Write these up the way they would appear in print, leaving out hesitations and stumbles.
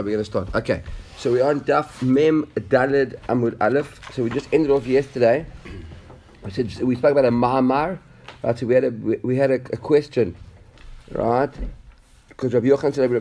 We're going to start. Okay, so we're on Daf Mem Daled Amud Aleph. So we just ended off yesterday. We spoke about a Ma'amar, right? So we had a question, right? Because Rabbi Yochanan said,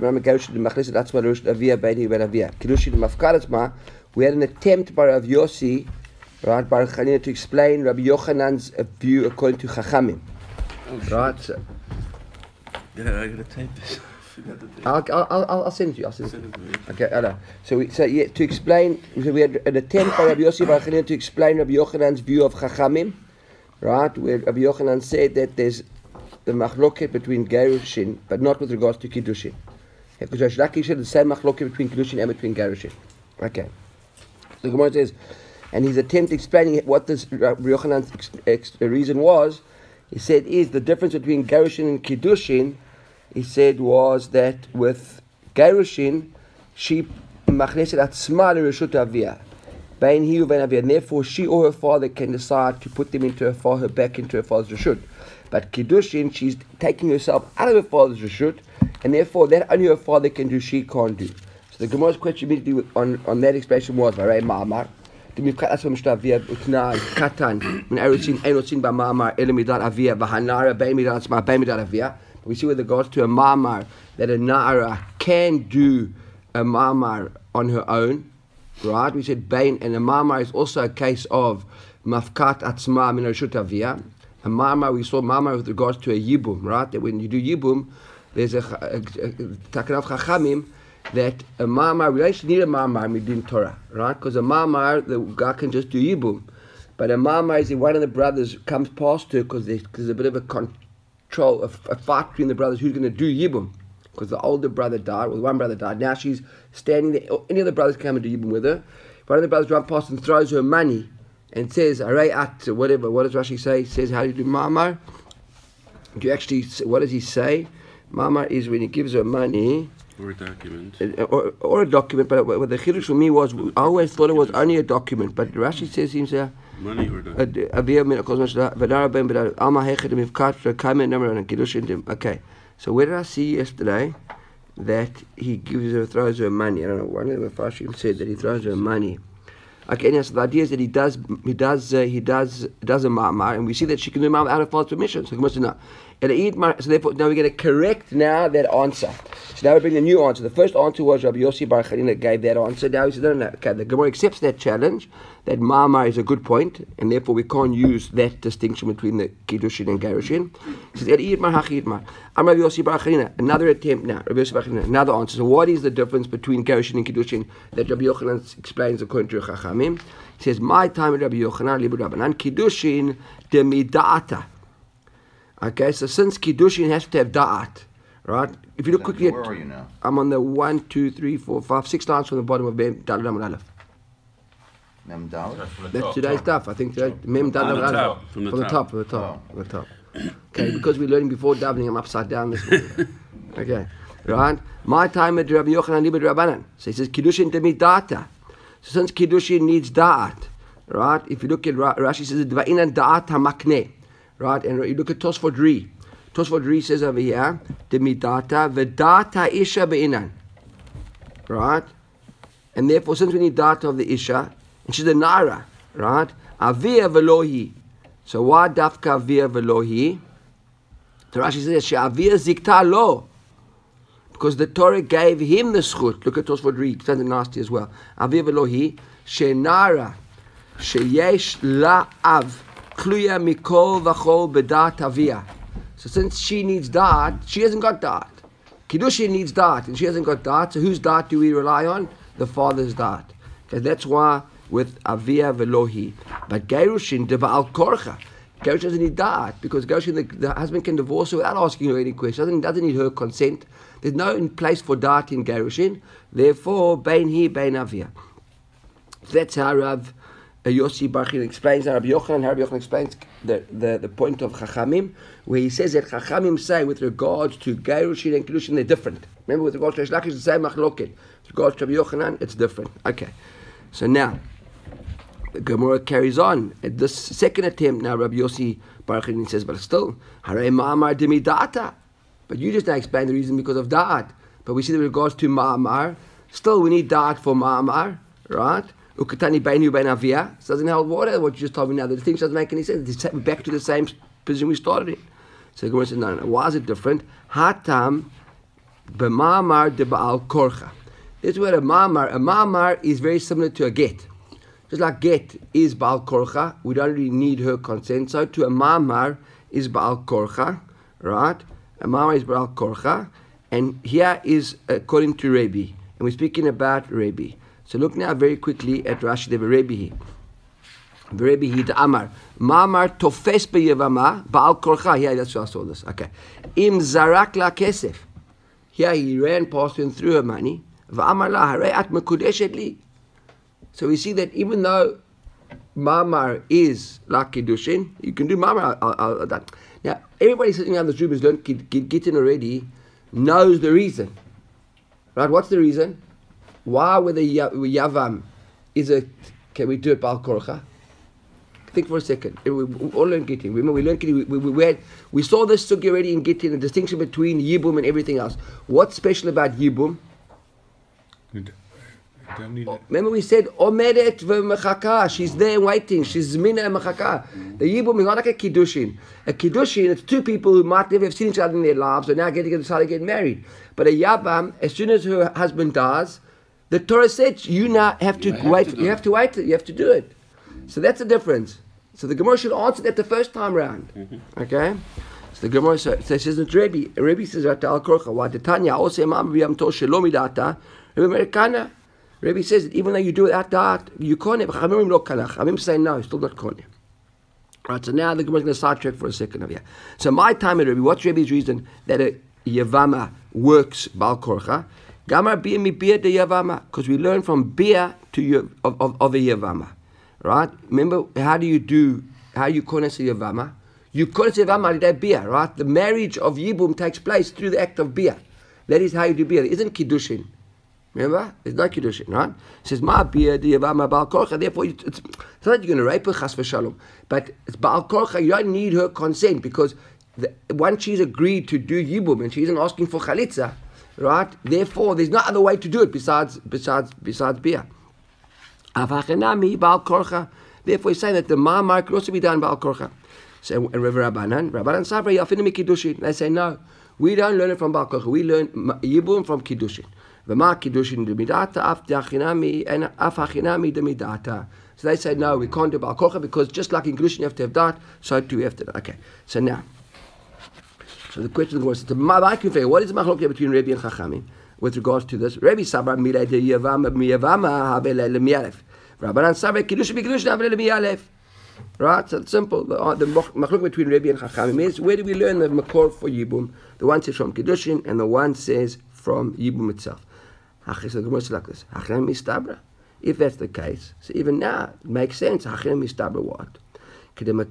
we had an attempt by Rav Yossi, right, by Chanina to explain Rabbi Yochanan's view according to Chachamim. Right? So, I gotta tape this. I'll send it to you. Okay, Allah. So to explain, so we had an attempt by Rabbi Yossi Bar Chanina to explain Rabbi Yochanan's view of Chachamim, right? Where Rabbi Yochanan said that there's the machloket between Gerushin, but not with regards to Kiddushin. Because Reish Lakish said the same machloket between Kiddushin and between Gerushin. Okay. So the Gemara says, and his attempt explaining what this Rabbi Yochanan's reason was, he said is the difference between Gerushin and Kiddushin. He said was that with Gerushin, she machneset atzma l'reshut avia, bein hi uvein avia, and therefore she or her father can decide to put them into her back into her father's reshut. But Kiddushin, she's taking herself out of her father's reshut, and therefore that only her father can do, she can't do. So the Gemara's question immediately on that expression was Varei Ma'amar. We see with regards to a ma'amar that a na'ara can do a ma'amar on her own, right? We said bain, and a ma'amar is also a case of mafkat atzma min reshut avia. A ma'amar, we saw ma'amar with regards to a yibum, right? That when you do yibum, there's a takan of chachamim that a ma'amar, we actually need a ma'amar midin Torah, right? Because a ma'amar, the guy can just do yibum. But a ma'amar is if one of the brothers comes past her because there's a bit of a a fight between the brothers who's going to do yibum, because the older brother died, or one brother died. Now she's standing there. Any of the brothers come and do yibum with her. One of the brothers runs past and throws her money and says, "Aray at whatever." What does Rashi say? He says, "How do you do ma'amar?" Do you actually? What does he say? Ma'amar is when he gives her money. Or a document. Or a document, but what the chiddush for me was, I always thought it was only a document, but Rashi says himself. Money or document. Okay, so where did I see yesterday that he throws her money? I don't know. One of the Mepharshim said that he throws her money. Okay, and so the idea is that he does a ma'amar, and we see that she can do ma'amar out of false permission. So no. So therefore, now we're going to correct now that answer. So now we bring a new answer. The first answer was Rabbi Yossi Bar Chanina gave that answer. Now he said, no. Okay, the Gemara accepts that challenge, that ma'amar is a good point, and therefore we can't use that distinction between the Kiddushin and Gerushin. He says, Rabbi Yossi Bar Chanina, another attempt now. Rabbi Yossi Bar Chanina, another answer. So what is the difference between Gerushin and Kiddushin that Rabbi Yochanan explains according to Chachamim? He says, my time with Rabbi Yochanan, Libu Rabbanan, Kiddushin de mida'ata. Okay, so since Kiddushin has to have da'at, right? If you look quickly at... Where are you now? I'm on the 1, 2, 3, 4, 5, 6 lines from the bottom of Mem Daled Amud Aleph. Mem Daled? That's today's stuff. I think today, Mem Daled Amud Aleph. From the top. Okay, because we're learning before davening, I'm upside down this morning. Okay, right? My time at Rabbi Yochanan Libed Rabbanan. So he says, Kiddushin to me da'ata. So since Kiddushin needs da'at, right? If you look at Rashi says, Dva'inan da'at hamakneh. Right, and you look at Tosfot Ri. Tosfot Ri says over here, "Demidata v'data isha be'inan." Right, and therefore, since we need data of the isha, and she's a nara, right? Avia velohi. So why dafka avia velohi? So Rashi says she avia zikta lo, because the Torah gave him the schut. Look at Tosfot Ri. It's something nasty as well. Avia velohi shenara sheyesh la av. Kluya mikol v'chol bedat avia. So since she needs da'at, she hasn't got da'at. Kiddushin needs da'at, and she hasn't got da'at. So whose da'at do we rely on? The father's da'at. Okay, that's why with avia velohi. But Gerushin de ba'al korcha. Gerushin doesn't need da'at, because Gerushin, the husband can divorce her without asking her any questions. Doesn't need her consent. There's no place for da'at in Gerushin. Therefore, bein hi, bein avia. That's how Rav Yossi Bar Chanina explains, and Rabbi Yochanan explains the point of Chachamim, where he says that Chachamim say with regards to Gerushin and Kiddushin, they're different. Remember, with regards to Reish Lakish, it's the same machloket. With regards to Rabbi Yochanan, it's different. Okay, so now the Gemara carries on. At this second attempt, now Rabbi Yossi Bar Chanina says, but still, Harei Ma'amar demi da'ata. But you just now explained the reason because of da'at. But we see that with regards to Ma'amar, Still, we need da'at for ma'amar, right? Ukatani beinu bein avia. It doesn't hold water. What you just told me now, the thing doesn't make any sense. We're back to the same position we started in. So the Gemara says, no. Why is it different? Hatam b'ma'amar de ba'al korcha. This word a ma'amar is very similar to a get. Just like get is ba'al korcha, we don't really need her consent. So to a ma'amar is ba'al korcha, right? A ma'amar is ba'al korcha. And here is according to Rebbe. And we're speaking about Rebbe. So look now very quickly at Rashi. There Rebbe here. Rebbe here the Amar. Ma'amar tofes b'yevama ba'al korcha. Here, that's why I saw this. Okay. Im zarak la kesef. Here he ran past her and threw her money. V'amar la harei at mekudeshet li. So we see that even though Ma'amar is like Kiddushin, you can do Ma'amar. Now, everybody sitting around this room who's learned Gittin already knows the reason. Right? What's the reason? Why with the Yavam is it, can we do it Ba'al Korcha? Think for a second. We all learned Gittin. Remember, we learned Gittin. We saw this sugi already in Gittin, the distinction between Yibum and everything else. What's special about Yibum? Remember we said Omeret v'mechaka. She's there waiting. She's Zmina and mechaka. The Yibum is not like a Kiddushin. A Kiddushin, it's two people who might never have seen each other in their lives, so now decided to get married. But a Yavam, as soon as her husband dies, the Torah said you now have to wait. You have to wait. You have to do it. So that's the difference. So the Gemara should answer that the first time round. Okay. So the Gemara says it's Rebbe. Rebbe says Al Korcha. Why the Tanya also Imam Biyam Tosh Shalom Idata. Remember Rebbe says that even though you do it at that, you can't. Chamim lo kanach. Chamim say no, still not koneh. Right. So now the Gemara is going to sidetrack for a second over here. So my time at Rebbe, what's Rebbe's reason that a Yavama works Ba'al Korcha? Gamar bia mi bia de Yavama, because we learn from bia to of a Yavama. Right. Remember how you koneh a Yavama? You koneh a Yavama that bia. Right. The marriage of Yibum takes place through the act of bia. That is how you do bia. It isn't Kiddushin. Remember? It's not Kiddushin, right? It says, Ma bia di Yavama Ba'al Korcha. Therefore, it's not that you're going to rape her, chas v'shalom. But it's Ba'al Korcha, you don't need her consent, because once she's agreed to do Yibum and she isn't asking for chalitza, right? Therefore, there's no other way to do it besides bia. Avachenami Ba'al Korcha. Therefore, he's saying that the Ma'amar could also be done Ba'al Korcha. So, and Rabbanan Sabra Yafinu mi Kiddushin. They say, no, we don't learn it from Ba'al Korcha. We learn Yibum from Kiddushin. V'ma Kiddushin demidata af d'achinami and af achinami demidata. So they say, no, we can't do Ba'al Korcha because just like in Kiddushin you have to have dat, so too we have to. Okay, so now, so the question was, what is the machlokes between Rebbe and Chachamim with regards to this? Rebbe Sabra milei de Yavama habele lemiyalef. Rabbanan Sabra Kiddushin b'Kiddushin habele lemiyalef. Right, so it's simple. The machlok between Rebbe and Chachamim is, where do we learn the makor for Yibum? The one says from Kiddushin and the one says from Yibum itself. So the Gemara is like this. If that's the case, so even now it makes sense. What? In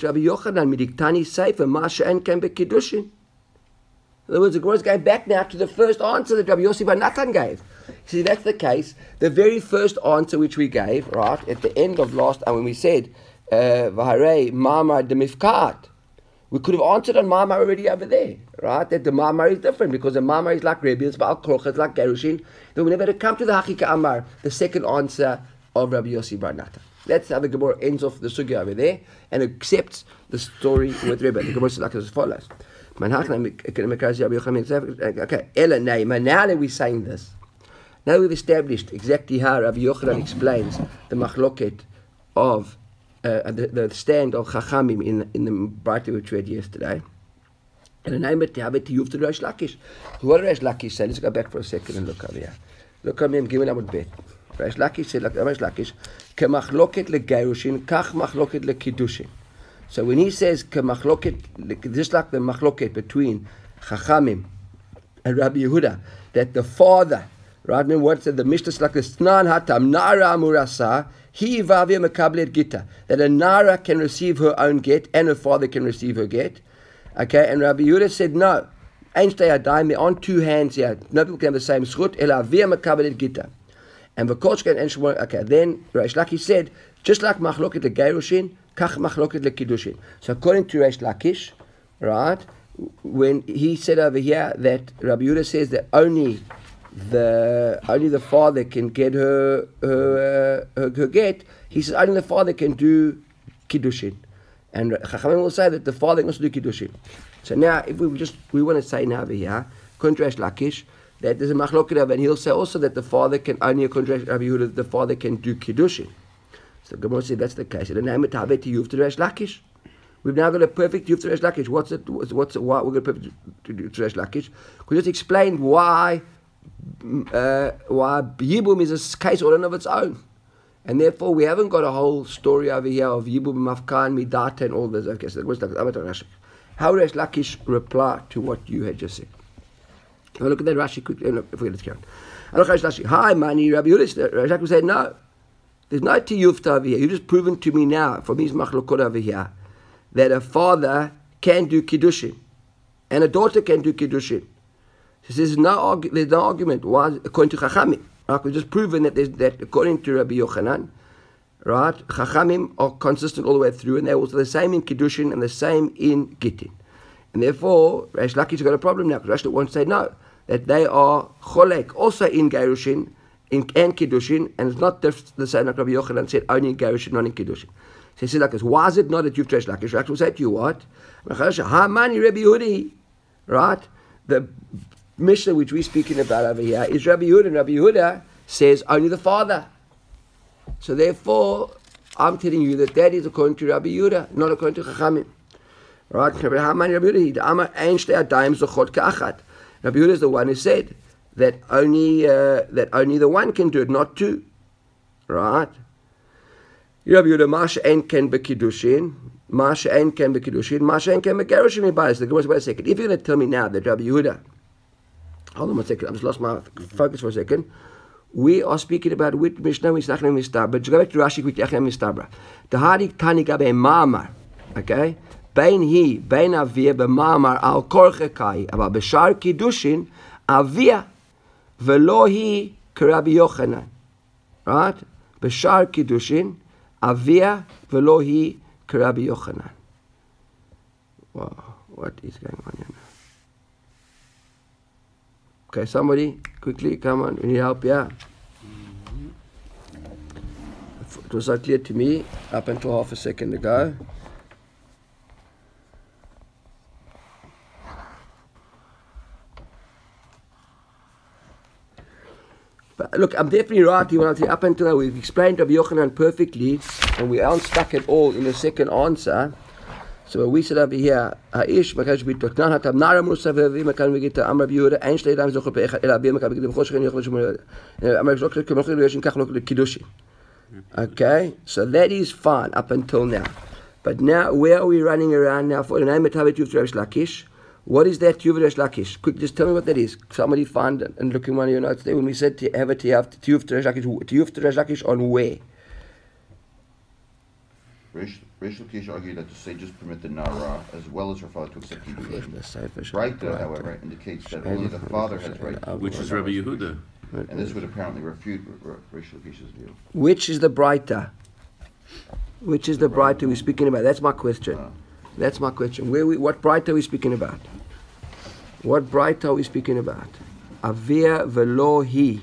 other words, the Gemara is going back now to the first answer that Rabbi Yossi Bar Natan gave. See, that's the case. The very first answer which we gave, right, at the end of last time when we said, Vaharei Ma'amar de Mifkat, we could have answered on Ma'amar already over there, right? That the Ma'amar is different because the Ma'amar is like Rebbe, it's Ba'al Korcha, it's like Gerushin. Then we never had to come to the Hakika Amar, the second answer of Rabbi Yossi Bar Natan. That's how the Gemara ends off the sugya over there and accepts the story with Rebbe. The Gemara is like as follows. Okay, Ella Neima, now that we're saying this, now we've established exactly how Rabbi Yochanan explains the machloket of the stand of Chachamim in the Brayta which we read yesterday. And the name of Tiavet Tiyuv to Reish Lakish. What did Reish Lakish say? Let's go back for a second and look over here. Look at me and give me a bet. Reish Lakish said, like Reish Lakish, Kemachloket leGerushin, Kach Machloket leKiddushin. So when he says Kemachloket, just like the Machloket between Chachamim and Rabbi Yehuda, that the father, right? Remember what said the Mishnah is like this, Snan Hatam, Nara Murasa, He Vavia Makablet Gita, that a Nara can receive her own get and her father can receive her get. Okay, and Rabbi Yehuda said, no, Einstein Adayim, there aren't two hands here. No people can have the same schut, Ela Via Makablet Gita. And Vakoshka and Shmuel, okay, then Reish Lakish said, just like Machloket leGerushin, Kach Machloket leKiddushin. So according to Reish Lakish, right, when he said over here that Rabbi Yehuda says that only only the father can get her get. He says only the father can do kiddushin, and Chachamim will say that the father can also do kiddushin. So now, if we want to say now over here, contrast Lakish, that there's a machloket, and he'll say also that the father can only contrast Rabbi Yehuda, the father can do kiddushin. So the Gemara says that's the case. The name of Tavet Yuf to Resh Lakish. We've now got a perfect Yuf to Resh Lakish. What's it? Why we're going to perfect to Resh Lakish? We just explained why Yibum is a case all in of its own, and therefore we haven't got a whole story over here of Yibum, Mafkan, Midata, and all this. Okay, so what's that? How Resh Lakish reply to what you had just said? Now look at that Rashi quickly. If we get it carried. Hi, Mani Rabbi Yehuda. Resh Lakish said no. There's no tiyufta over here. You've just proven to me now from his machlokot over here that a father can do kiddushin and a daughter can do kiddushin. He says there's no argument. Why? According to Chachamim, right? We've just proven that according to Rabbi Yochanan, right? Chachamim are consistent all the way through, and they're also the same in kiddushin and the same in gittin. And therefore, Resh Lakish got a problem now because Resh wants to say no, that they are cholek also in gerushin and kiddushin, and it's not the same like Rabbi Yochanan said only in gerushin, not in kiddushin. So he said like this, why is it not that you've Resh Lakish? Resh will say to you what? Ha-mani Rabbi Yehudi, right? The Mishnah which we're speaking about over here is Rabbi Yehuda, and Rabbi Yehuda says only the father. So therefore, I'm telling you that is according to Rabbi Yehuda, not according to Chachamim. Right? Ha-mani Rabbi Yehuda, Rabbi Yehuda is the one who said that only the one can do it, not two. Right? Rabbi Yehuda, Masha en ken bekiddushin, Masha en ken bekiddushin, Masha en ken begerushin mibayis. The Gemara, wait a second. If you're going to tell me now that Rabbi Yehuda, hold on one second, I just lost my focus for a second. We are speaking about which Mishnah we start with Mistabra. But go back to Rashi quickly. Mistabra. The Hadik Tani Gabe Mamar. Okay. Bein Avia b'Mamar al Korchekai. About B'Shar Kiddushin Avia Velohi K'Rabbi Yochanan. Right. B'Shar Kiddushin Avia Velohi K'Rabbi Yochanan. Wow. What is going on here now? Okay, somebody, quickly, come on, we need help, yeah. It was not clear to me up until half a second ago. But look, I'm definitely right here when I say up until now, we've explained Rabbi Yochanan perfectly, and we aren't stuck at all in the second answer. So we said over here, Ha'ish makash bitoknan hatam nara musa ve'vi makan v'gita amar b'yuda ein shlei dam zochel pe'echad ela b'yem makan v'gita b'chosh chen yochel shemol amar zochel k'mochel v'yeshin kach lokel kiddushin. Okay, so that is fine up until now. But now, where are we running around now for the name of Tavet Yuf Resh Lakish? What is that Yuf Resh Lakish? Quick, just tell me what that is. Somebody find it and look in one of your notes there when we said to have it to Yuf Resh Lakish on where? Resh Lakish argued that the sages permit the Nara as well as her father to accept Kiddushin. Breita, however, indicates that only the father has right. Which is Rabbi Yehuda. And this would apparently refute Resh Lakish's view. Which is the Breita? Which is the Breita we're speaking about? That's my question. That's my question. What Breita are we speaking about? What Breita are we speaking about? Avia velo hi.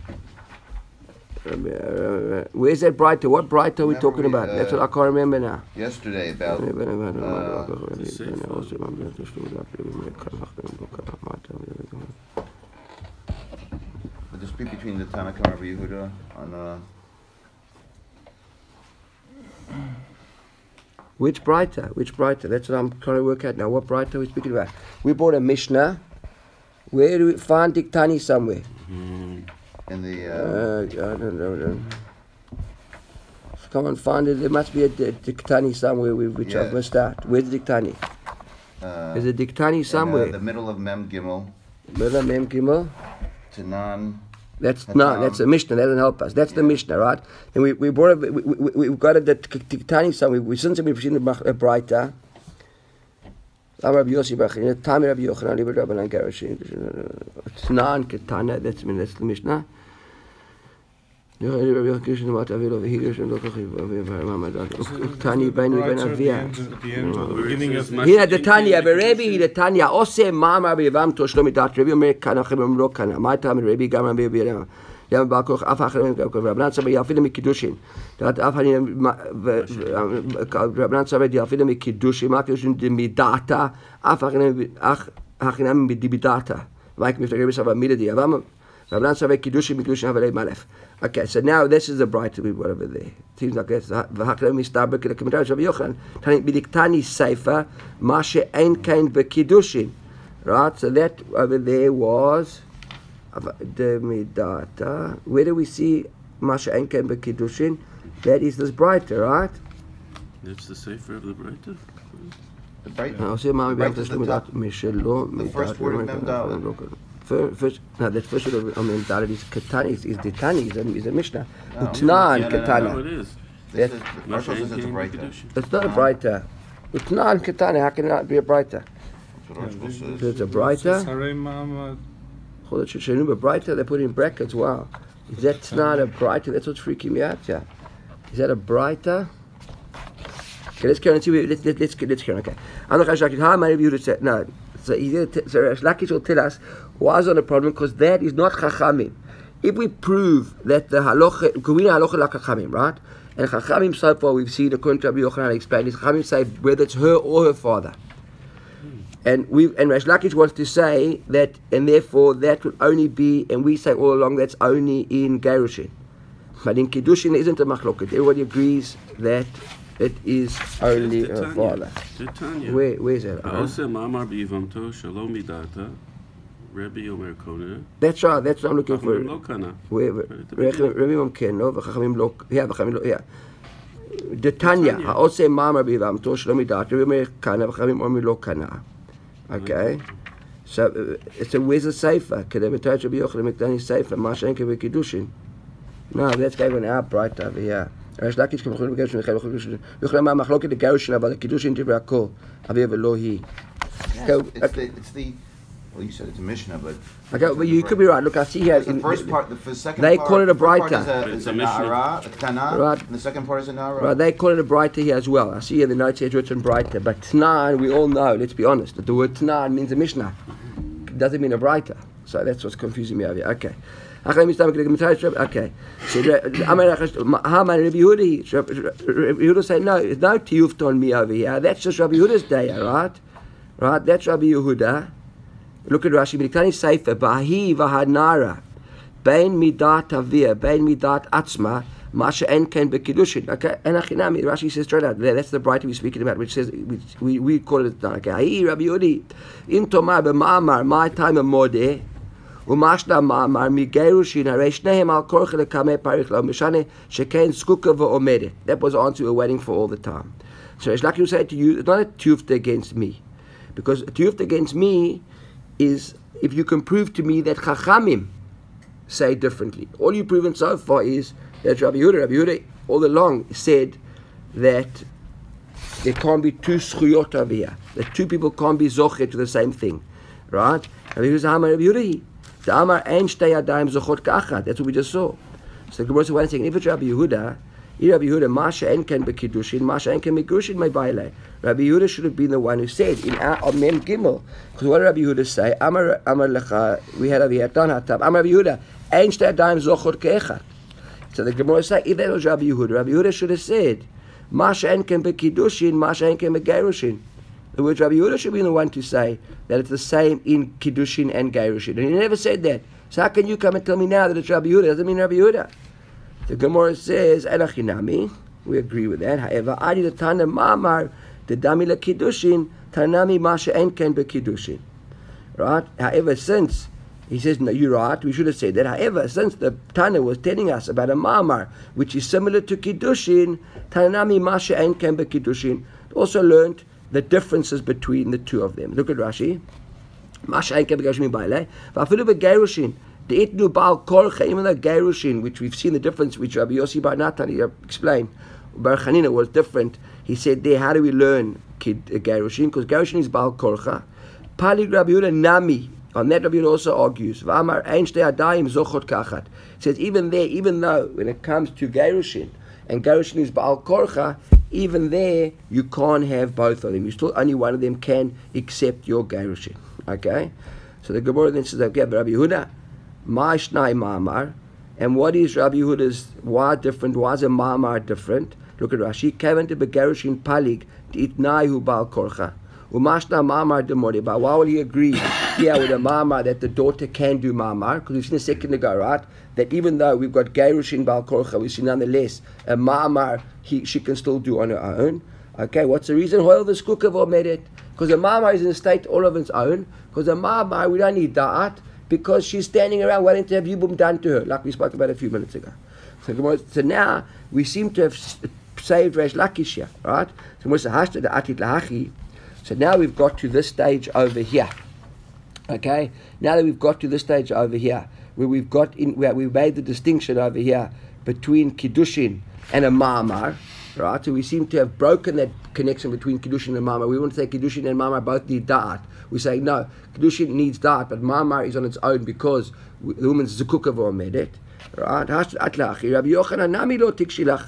Where's that Breita? What Breita are we talking about? That's what I can't remember now. Yesterday about... The dispute between the Tanakh and Rabbi Yehuda on... Which Breita? That's what I'm trying to work out now. What Breita are we speaking about? We bought a Mishnah. Where do we find Diktani somewhere? In the... I don't know. Come and find it. There must be a Diktani somewhere which I've missed out. Where's the Diktani? There's a Diktani somewhere. In the middle of Mem Gimel. Middle of Mem Gimel? Tanan. That's a Mishnah. That doesn't help us. That's the Mishnah, right? And we brought it. We got it. The Diktani somewhere. Since we've seen the Breita. Rabbi Yossi Bachin, Tami Rabbi Yochanan, Liber Rabbanan Gerushin, Tanan Ketana. That's the Mishnah. Tanya Benu Ben Avia. Beginning Here the Tanya, Rebbe, the Tanya, Ose Mama Bivam Toshlomi Dat Rebbe American Lokana. My time Rebbe Gaman Bibia. Yam Bakoch Afachem Rabban Sabay Yafilim Kiddushin. That Afanim Rabban Sabay Yafilim Kiddushin, Makishin de Midata, Afachem Hachinam Bidibidata. Like Mr. Rebbe Sabah Midadi Avam. Okay, so now this is the bright whatever there. Seems like that's v'haklam mistabek the commentary of Yochanan. Tani bidiktani seifa mashe ein kain bekiddushin. Right, so that over there was the midata. Where do we see mashe ein kain bekiddushin? That is this brighter, right? That's the sefer of the brighter. The bright. I'll say Mama Right is the top. the first word of Mem First, no, that first word of Mem Dalet is Ketani, is the Tani, is a Mishnah. Utnan Ketana. No, it is. This is Marshall says it's a brighter. It's not a brighter. Utnan Ketana, how can it not be a brighter? That's what Archibald says. So it's a brighter. Saray Mama. Hold it, Shenu, a brighter, they put in brackets, wow. Is that not a brighter? That's what's freaking me out, yeah. Is that a brighter? Okay, let's carry on. Let's carry on. Okay. I'm not going to how many of you said no. So Lakish will tell us why is on a problem because that is not Chachamim. If we prove that the halacha, because we know halacha like Chachamim, right? And Chachamim so far we've seen according to Rabbi Yochanan explained is Chachamim say whether it's her or her father. And Resh Lakish wants to say that, and therefore that would only be, and we say all along that's only in Gerushin. But in Kiddushin isn't a machloket. Everybody agrees that it is only her father. Where's that? Rebbe Omer Kona. That's right. That's what I'm looking for. The Tanya. Ha'oseh ma'amar b'yivamto shelo midat. Rebbe Omer Kana v'chamim omer lo kana. Okay. So where's the sefer? Kedem etayt Rabbi Yochanan Miktani sefer. Ma she'en kebekiddushin. No, that's going out bright over here. Resh Lakish k'machloket begerushin v'chel Yochanan ma machloket begerushin אבל הקידושין דברי הכל אבי ולא היא. It's the well, you said it's a Mishnah, but okay, well, you could be right. Look, I see here. The first part, the second they part, call it a part brighter. is a Na'ara, a Ketana, right. And the second part is a Na'ara. Right, they call it a brighter here as well. I see here the notes here it's written brighter, but Tnan, we all know. Let's be honest, that the word Tnan means a Mishnah. It doesn't mean a brighter. So that's what's confusing me over here. Okay. Okay. So how many Rabbi Yehuda say no? There's no tiyuft on me over here. That's just Rabbi Yehuda's day, right? Right. That's Rabbi Yehuda. Look at Rashi. B'niktani sefer b'ahi v'hanara bein midat avia bein midat atzma masha en ken bekiddushin. Okay, and achinami. Rashi says straight out there. That's the brighter we're speaking about, which says we call it. Okay, ahi Rabbi Yehudi im tomar b'ma'amar my time of modeh umashna ma'amar migerushin harei shnehem al korche lekamei parich lo mishane sheken skuka v'omedet. That was the answer we were waiting for all the time. So it's like you say to you, it's not a tiyufta against me, because a tiyufta against me is if you can prove to me that Chachamim say differently. All you've proven so far is that Rabbi Yehuda all along said that there can't be two schuyot over here. That two people can't be zocher to the same thing. Right? Rabbi Yehuda, the Amar ein shtei yadayim zochot ka'achad. That's what we just saw. So the Gemara says, wait a second, if it's Rabbi Yehuda, Masha en ken bekiddushin, Masha en ken bekiddushin may baile. Rabbi Yehuda should have been the one who said in Mem Gimel. Because what did Rabbi Yehuda say? Amar lecha. We had over here Tan Hatab. Amar Rabbi Yehuda ein shtei yadayim zochot ka'achad. So the Gemara says, if that was Rabbi Yehuda should have said Masha en ken bekiddushin, Masha en ken begerushin. The words Rabbi Yehuda should be the one to say that it's the same in kiddushin and gerushin, and he never said that. So how can you come and tell me now that it's Rabbi Yehuda? It doesn't mean Rabbi Yehuda. The Gemara says, "Enachinami." We agree with that. However, Adi the Tana Mamar the Dami la Kiddushin Tanami Masha Enken be Kiddushin. Right? However, since he says, "No, you're right," we should have said that. However, since the Tana was telling us about a Mamar which is similar to Kiddushin, Tanami Masha Enken be Kiddushin, also learned the differences between the two of them. Look at Rashi. Masha Enken be Kiddushin baile. Va'afilu be Gerushin. The itnu bal korcha, even the gerushin, which we've seen the difference, which Rabbi Yossi Bar Natan explained, Bar Chanina was different. He said there, how do we learn gerushin? Because gerushin is bal korcha. Pali Rabbi Yehuda nami On that Rabbi Yehuda also argues. V'amar ein shtei adayim zochot kachat. Says even there, even though when it comes to gerushin, and gerushin is ba'al korcha, even there you can't have both of them. You still only one of them can accept your gerushin. Okay? So the Gemara then says, okay, but Rabbi Yehuda, ma shnai ma'amar, and what is Rabbi Yehuda's, why different? Why is a ma'amar different? Look at Rashi. Kavan to begerushin palig d'itnai hu ba'al korcha. Umashna ma'amar demori. But why will he agree here with a ma'amar that the daughter can do ma'amar? Because we've seen a second ago, right? That even though we've got gerushin ba'al korcha, we see nonetheless a ma'amar she can still do on her own. Okay, what's the reason? Well, the skukav made it because a ma'amar is in a state all of its own. Because a ma'amar we don't need da'at because she's standing around waiting to have yibum done to her, like we spoke about a few minutes ago. So now we seem to have saved Reish Lakish here, right? So now we've got to this stage over here. Okay, now that we've got to this stage over here, where we've made the distinction over here between kiddushin and a ma'amar, right? So we seem to have broken that connection between kiddushin and ma'amar. We want to say kiddushin and ma'amar both need da'at. We say no, kiddushin needs da'at, but ma'amar is on its own because the woman's zukukah made it, right? Rabbi Yochanan nami lo tikshilach.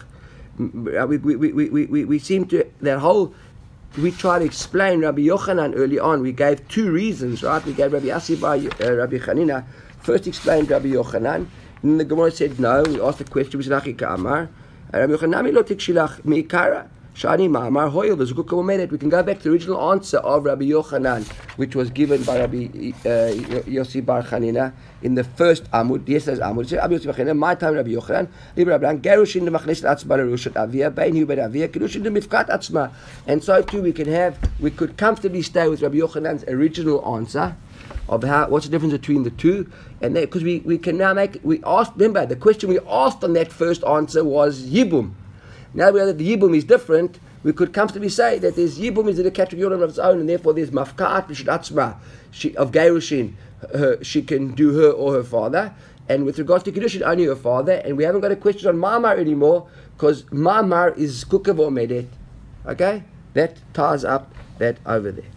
We seem to that whole. We tried to explain Rabbi Yochanan early on. We gave two reasons, right? We gave Rabbi Yassi bar Rabbi Chanina. First explained Rabbi Yochanan. And the Gemara said no. We asked the question, we said, Achi Ka'amar. Rabbi Yochanan lo tikshilach mi'ikara. Shani ma'amar hoyel. The Zukukah made it. We can go back to the original answer of Rabbi Yochanan, which was given by Rabbi Yossi bar Chanina in the first Amud, yesterday's Amud. It said, Rabbi Yossi bar Chanina, my time Rabbi Yochanan, Rabbi Rabban, Gerushin de machnes atzma l'rushat avia, bein hu ben avia, Kedushin de mifkat atzma. And so too we could comfortably stay with Rabbi Yochanan's original answer of what's the difference between the two, and because we can now remember the question we asked on that first answer was Yibum. Now we know that the Yibum is different, we could comfortably say that there's Yibum is in a category of its own, and therefore there's Mafkat B'Shit Atzma of Gerushin, she can do her or her father, and with regards to Kiddushin, only her father, and we haven't got a question on Ma'amar anymore, because Ma'amar is Kukav or Medet. Okay? That ties up that over there.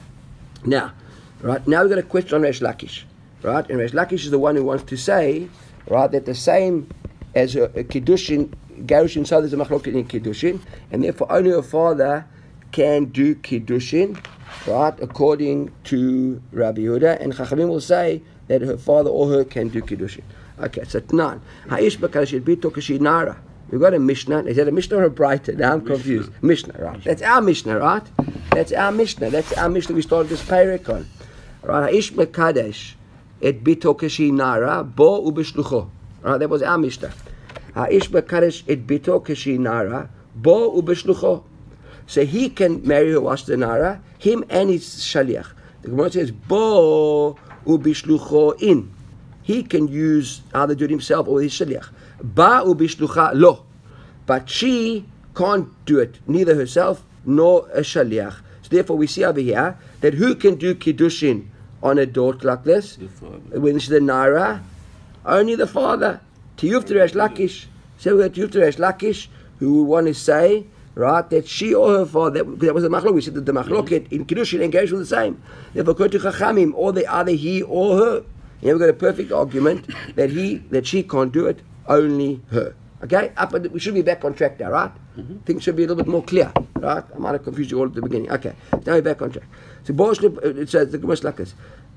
Now we've got a question on Reish Lakish. Right? And Reish Lakish is the one who wants to say, right, that the same as a Kiddushin, Gerushin, so there's a machloket in Kiddushin, and therefore only her father can do Kiddushin, right, according to Rabbi Yehuda, and Chachamim will say that her father or her can do Kiddushin. Okay, so Tnan. Ha'ish b'karashit bito kashinara. We've got a Mishnah. Is that a Mishnah or a Braita? Now I'm confused. Mishnah, right. That's our Mishnah, right? That's our Mishnah we started this parak on. Right, Ha'ish b'kadesh et bito kashinara bo ubishlucho. Right, that was our Mishnah. Ha'ish b'kadesh et bito kashinara bo ubishlucho. So he can marry her whilst the nara, him and his shaliach. The Gemara says bo ubishlucho in. He can either do it himself or his shaliach. Ba ubishlucha lo. But she can't do it, neither herself nor a shaliach. So therefore we see over here that who can do kiddushin on a daughter like this? When she's the nara, only the father. Tiyuf to Reish Lakish. So we got Tiyuf to Reish Lakish, who we want to say, right, that she or her father, that was the machlok. We said that the machloket in kiddushin and gerushin were the same. Therefore, go to chachamim, or they either he or her. And we've got a perfect argument that she can't do it, only her. Okay, we should be back on track now, right? Mm-hmm. Things should be a little bit more clear, right? I might have confused you all at the beginning. Okay, now we're back on track. So it says the Gemara like this.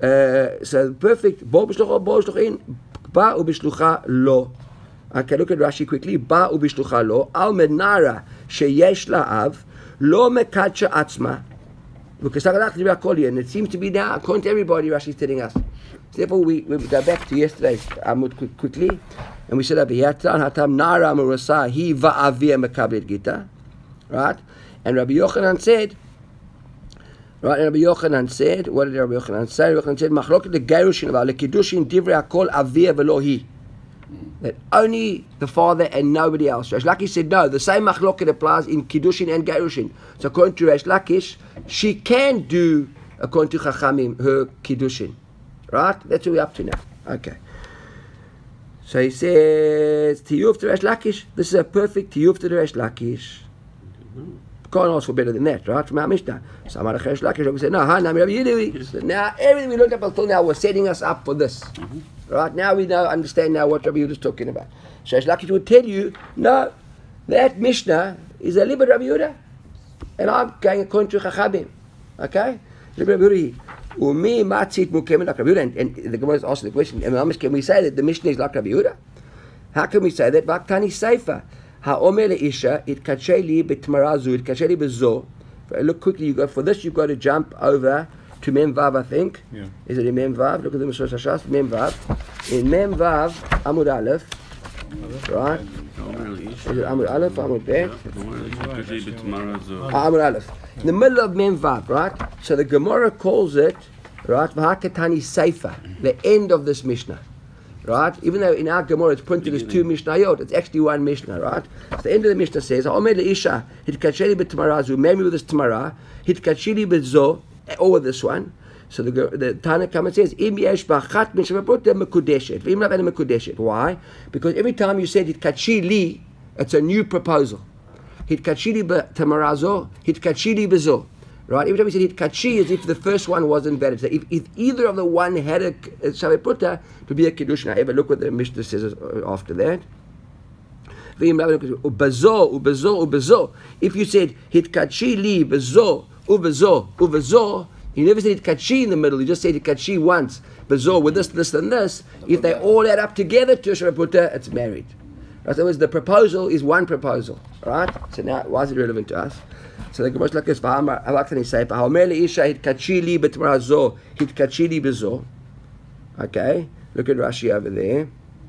So perfect. Bo b'shlucha, bo b'shlucha in, ba ub'shlucha lo. Okay, look at Rashi quickly. Ba ub'shlucha lo al menara sheyesh la'av lo mekadsha atzma. Because and it seems to be now, according to everybody, Rashi is telling us. So therefore, we go back to yesterday's Amud quickly, and we said over here, hatam nara murasa hi va'avia mekablet gita, right? And Rabbi Yochanan said, right? And Rabbi Yochanan said, what did Rabbi Yochanan say? Rabbi Yochanan said, machloket the gerushin about the kiddushin divrei hakol avia velo hi. That only the father and nobody else. Reish Lakish said no, the same machloket applies in kiddushin and gerushin. So according to Reish Lakish, she can do, according to Chachamim, her kiddushin. Right? That's what we're up to now. Okay. So he says, Tiyuf to Reish Lakish. This is a perfect Tiyuf to Reish Lakish. Can't ask for better than that, right? From our Mishnah. So Amar Chesh Lakish said, no, Rabbi Yehuda. So now everything we learned up until now was setting us up for this. Right? Now we understand now what Rabbi Yehuda is talking about. Chesh Lakish would tell you, no, that Mishnah is a libet Rabbi Yehuda. And I'm going according to Chachamim. Okay? Rabbi Yehuda. Umi matzit mukemen like Rabbi Yehuda. And the Gemara is asking the question, can we say that the Mishnah is like Rabbi Yehuda? How can we say that? Vaktani Seifa. Ha'omer le'isha, it kacheli betmarazu, it kacheli bezo. Look quickly, for this you've got to jump over to Mem Vav, I think. Yeah. Is it in Mem Vav? Look at the Mishra Shashas, Mem Vav. In Mem Vav, Amud Aleph. Right? Is it Amud Aleph or Amud Bet? Amud Aleph. In the middle of Mem Vav, right? So the Gemara calls it, right, V'hakatani Seifa, the end of this Mishnah. Right? Even though in our Gemara it's printed as 2 Mishnayot, it's actually 1 Mishnah, right? So the end of the Mishnah says, Ha'omer le'isha, hitkacheli b'tmarazu, marry me with this tmara, hitkacheli b'zo, or with this one. So the Tana comes and says, Im yesh b'achat min shevapotah mekudeshet, v'im lav ena mekudeshet. Why? Because every time you said hitkacheli, it's a new proposal. Hitkacheli b'tmarazo, hitkacheli b'zo. Right? Every time we said hitkachi, as if the first one wasn't valid. So if either of the one had a shavepruta, to be a kiddush. Now, ever look what the Mishnah says after that. Ubezo. If you said hitkachi li bezo ubezo, you never said hitkachi in the middle. You just said hitkachi once. Bezo with this, and this. If they all add up together to a shavepruta, it's married. Right? So the proposal is one proposal. Right? So now, why is it relevant to us? So the Gemara is like this: "Ha'aktani Seifa, ha'omer le'isha hitkachili b'tmarazo, hitkachili b'zo." Okay, look at Rashi over there.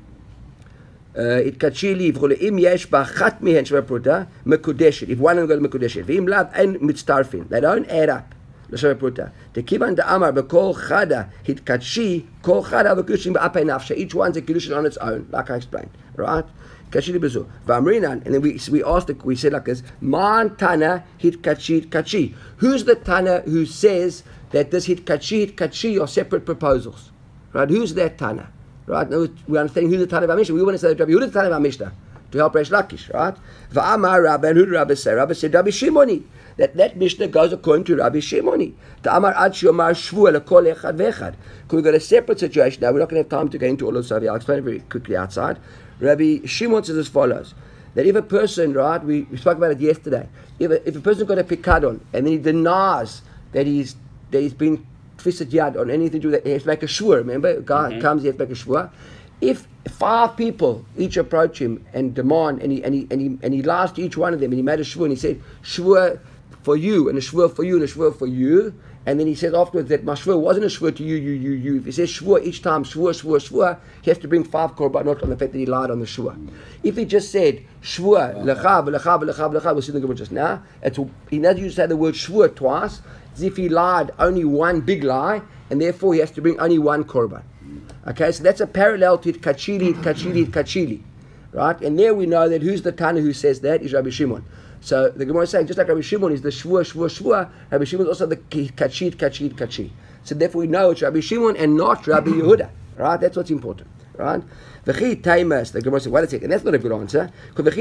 Hitkachili v'choleim yesh ba'achat mihen shevapruta mekudeshet. If one of them got mekudeshet, v'im lav ein mitztarfin. They don't add up. L'shevapruta. Tekivan da'amar b'kol chada hitkachi kol chada v'kedushin ba'apei nafsha. Each one's a kedushin on its own, like I explained. Right? And then we asked, we said like this: Man Tana hit kachi. Who's the Tana who says that this hit kachi are separate proposals? Right? Who's that Tana? Right? Now we understand who the Tana of our Mishnah. We want to say that Rabbi Yehuda is the Tana of our Mishnah to help Reish Lakish. Right? Va'amar Rabbi, and who did Rabbi say? Rabbi said Rabbi Shimoni. That Mishnah goes according to Rabbi Shimoni. The Amar Ad Shomar Shvu Lekol Echad Vechad. Because we've got a separate situation now. We're not going to have time to go into all of this. I'll explain it very quickly outside. Rabbi Shimon says as follows: that if a person, right, we spoke about it yesterday, if a person got a pikadon and then he denies that he's been twisted yad on anything to do that, he has to make a shvur. Remember, a guy comes, he has to make a shvur. If 5 people each approach him and demand, and he lies to each one of them, and he made a shvur, and he said shvur for you, and a shvur for you, and a shvur for you. And then he says afterwards that my shvur wasn't a shvur to you. If he says shvur each time, shvur, he has to bring 5 korbanot on the fact that he lied on the shvur. If he just said shvur, lecha, we'll see the Gemara just now, he doesn't use to say the word shvur twice, as if he lied only one big lie, and therefore he has to bring only 1 korban. Okay, so that's a parallel to kachili. Right? And there we know that who's the Tana who says that is Rabbi Shimon. So the Gemara is saying, just like Rabbi Shimon is the shvur, Rabbi Shimon is also the kachi. So therefore we know it's Rabbi Shimon and not Rabbi Yehuda. Right? That's what's important. Right? V'chi taimas. The Gemara says, wait a second, that's not a good answer. Because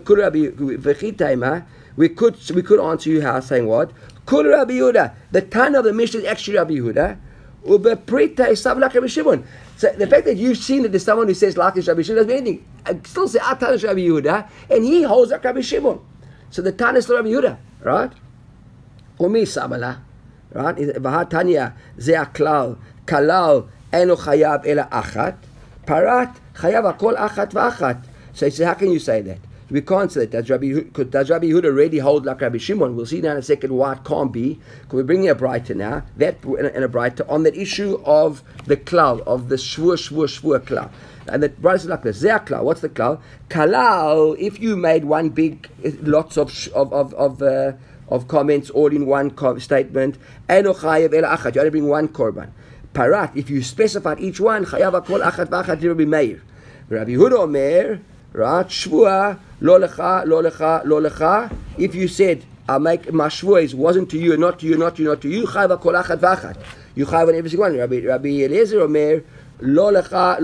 we could answer you how, saying what? Kul Rabbi Yehuda. The Tana of the Mishnah is actually Rabbi Yehuda. Ubeprita isav like Rabbi Shimon. So the fact that you've seen that there's someone who says like Rabbi Shimon doesn't mean anything. I still say Tana is Rabbi Yehuda, and he holds like Rabbi Shimon. So the Tana is Rabbi Yehuda, right? Umi sabala, right? V'hatanya ze aklal kalal eno chayav ela achat parat chayav akol achat v'achat. So he says, how can you say that? We can't say that. Does Rabbi Yehuda already hold like Rabbi Shimon? We'll see now in a second why it can't be. Because we're bringing a braita now, that and a braita on that issue of the klal, of the shvur klal. And the braita is like this. Zeh klal. What's the klal? Kalal. If you made one big, lots of comments all in one statement, eno chayav ela achat. You only bring 1 korban. Parat. If you specified each one, chayav akol achat v'achat. Rabbi Meir. Rabbi Yehuda Omer. Right, shvua, lo lecha. If you said, I'll make my shvua wasn't to you, not to you, chayva kol achat v'achat. You chayva on every single one. Rabbi Eliezer Omer, Lo lecha,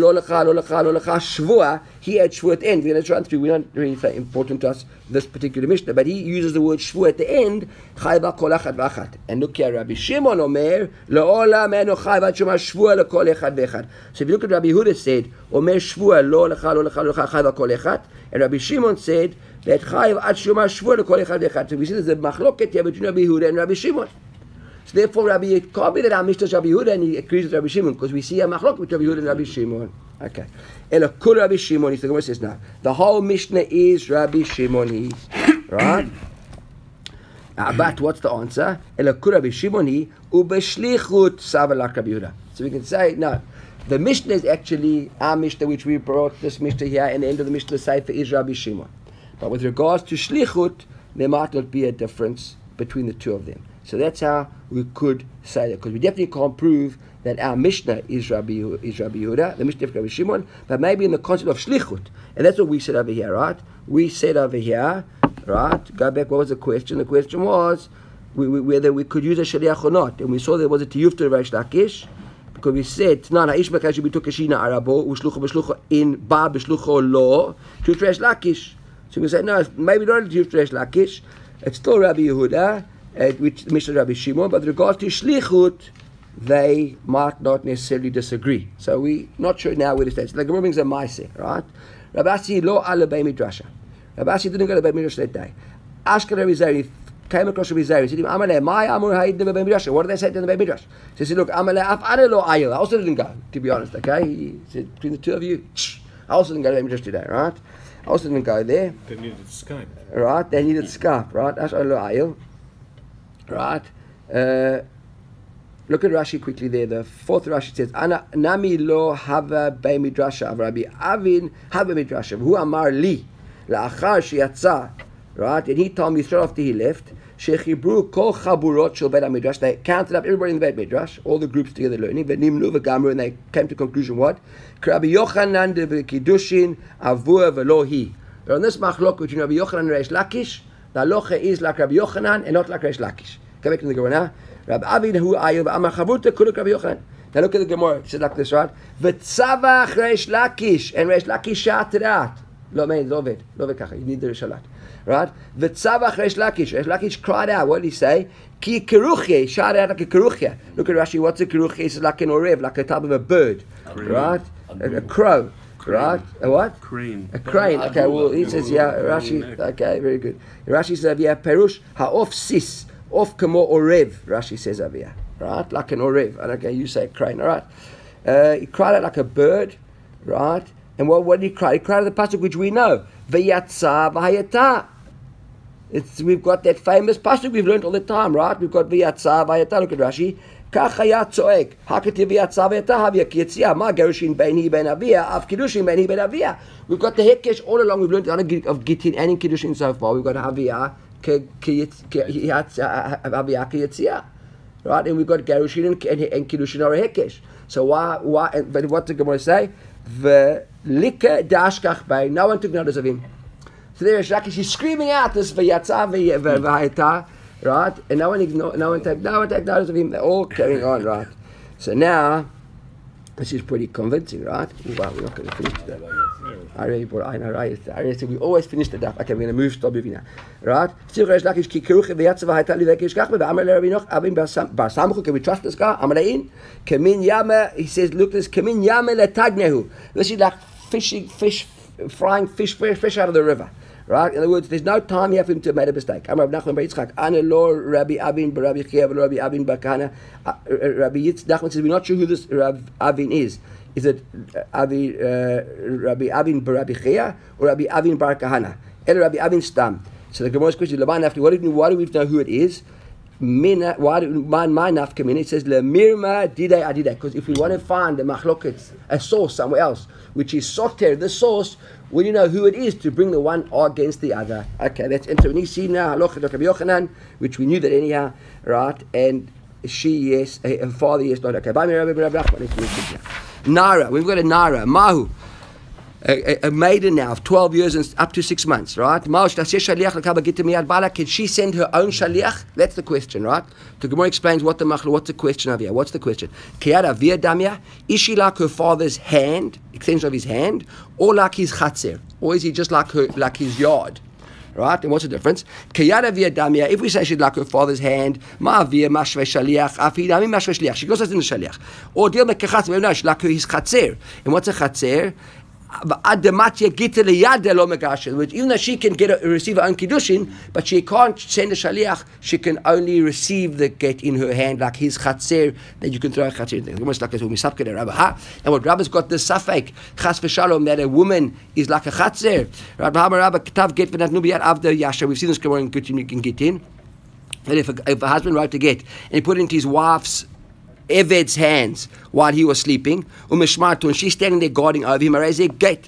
shvua. He had shvua at the end. We're going to run through. We're not really important to us this particular Mishnah, but he uses the word shvua at the end. Chayva kol echad v'achad. And look here, Rabbi Shimon omer le'olam eno chayva shema shvua lekol echad v'echad. So if you look at Rabbi Yehuda said omer shvua lo lecha chayva kol echad, and Rabbi Shimon said that chayv ad shema shvua lekol echad v'echad. So we see there's a machloket here between Rabbi Yehuda and Rabbi Shimon. So therefore, Rabbi can't be that our Mishnah is Rabbi Yehuda and he agrees with Rabbi Shimon because we see a machlok with Rabbi Yehuda and Rabbi Shimon. Okay. Ela kul Rabbi Shimon. The Gemara says now the whole Mishnah is Rabbi Shimon, right? But what's the answer? Ela kul Rabbi Shimon ubeshlichut savalak Rabbi Yehuda. So we can say no. The Mishnah is actually our Mishnah, which we brought this Mishnah here, and the end of the Mishnah Sefer is Rabbi Shimon. But with regards to shlichut, there might not be a difference between the two of them. So that's how we could say that, because we definitely can't prove that our Mishnah is Rabbi Yehuda, the Mishnah is Rabbi Shimon, but maybe in the concept of shlichut, and that's what we said over here, right? We said over here, right? Go back. What was the question? The question was whether we could use a shaliach or not, and we saw there was a tiyuf to Reish Lakish, because we said Tnan haish b'kash b'tuk kashina arabo u'shlucha b'shlucha in ba b'shlucha lo to Reish Lakish. So we said no, maybe not a tiyuf to Reish Lakish. It's still Rabbi Yehuda. Which Mishnah Rabbi Shimon, but with regards to shlichut, they might not necessarily disagree. So we're not sure now where it stands. Like the Gemara brings a ma'aseh, right? Rabbi Asi lo ala bei midrasha. Rabbi Asi didn't go to bei midrash that day. Ashkan Rabbi Zeri came across Rabbi Zeri. He said, "Amalei, my amur hayid bei midrash." What did they say in the bei midrash? So he said, "Look, Amalei af ane lo ayil." I also didn't go, to be honest. Okay, he said between the two of you, I also didn't go to bei midrash today, right? I also didn't go there. They needed Skype. Right? They needed Skype, right? Ashkan lo ayil. Right? Look at Rashi quickly there. The fourth Rashi says, "Ana nami lo hava bei midrasha av Rabbi Avin hava midrasha who amar li laachar sheyatza." Right? And he told me straight after he left, shechibru kol chaburot shel beit midrash. They counted up everybody in the beit midrash, all the groups together learning. V'nimnu v'gamru, and they came to conclusion what? Rabbi Yochanan de kiddushin avua v'lo hi. On this machlok between Rabbi Yochanan and Reish Lakish, the halacha is like Rabbi Yochanan and not like Reish Lakish. Go back to the Gemara now. Rabbi Avin hu ayu v'amar chavuta kuluk Rabbi Yochanan. Now look at the Gemara. It says like this, right? V'tzavach Reish Lakish, and Reish Lakish shouted out. Lo mean, lo ved kacha. You need the rishalat, right? V'tzavach Reish Lakish. Reish Lakish cried out. What did he say? Ki keruchye. Shouted out like a keruchye. Look at Rashi. What's a keruchye? It's like an orev, like a type of a bird, right? A crow. Right? A what? Crane. A crane. Okay, well, he says, yeah, Rashi, okay, very good. Rashi says, yeah, perush, ha'of sis, of kamo orev, Rashi says over here, right? Like an orev. Okay, you say crane, all right? He cried out like a bird, right? And what did he cry? He cried at the pasuk which we know, v'yatsa v'hayata. We've got that famous pasuk we've learned all the time, right? We've got v'yatsa v'hayata, look at Rashi. We've got the hekesh all along. We've learned of Gittin and in Kiddushin so far. We've got Haviyah Kiyetzia, right? And we've got Gerushin and Kiddushin or a hekesh. So why? But what the Gemara say? V'lika dashkach bay. No one took notice of him. So there is Rakish. He's screaming out this v'yatza v'hayata. Right? And no one take notice of him. They're all carrying on, right? So now, this is pretty convincing, right? Wow, we're not going to finish today. I know, right? I said we always finish the daf. Okay, we're going to stop moving now. Right? Can we trust this guy? He says, look, this kamin yame letagnehu. This is like frying fish out of the river. Right? In other words, there's no time here for him to have made a mistake. I'm Rabbi Nachman bar Yitzchak. Ana lo Rabbi Avin bar Rabbi Chia v'lo Rabbi Avin bar Kahana. Rabbi Nachman says we're not sure who this Rabbi Avin is. Is it Rabbi Avin bar Rabbi Chia or Rabbi Avin bar Kahana? El Rabbi Avin stam. So the Gemara's question, Laban, after why do we know who it is? Why do my nafkamina? It says lemirma didei adidei. Because if we want to find a machloket, a source somewhere else, which is soter, the source, we know who it is to bring the one against the other. Okay, that's interesting. You see now halachah Rabbi Yochanan, which we knew that anyhow, right? And she yes, her father yes, not okay. Nara, we've got a Nara. Mahu. a maiden now of 12 years and up to 6 months, right? Can she send her own shaliach? That's the question, right? The Gemara explains what's the question over here. What's the question? Is she like her father's hand, extension of his hand, or like his chatzer? Or is he just like his yard? Right? And what's the difference? If we say she's like her father's hand, she goes as in the shaliach. Or deal with kechatzer, she's like his chatzer. And what's a chatzer? Which even though she can receive her own kiddushin, but she can't send a shaliach, she can only receive the get in her hand, like his chatzer, that you can throw a chatzer in. Almost like and what Rabbi's got this safek, chas v'shalom, that a woman is like a chatzer. We've seen this Gemara in Gittin, that if a husband wrote a get, and he put it into his wife's Eved's hands while he was sleeping, and she's standing there guarding over him, if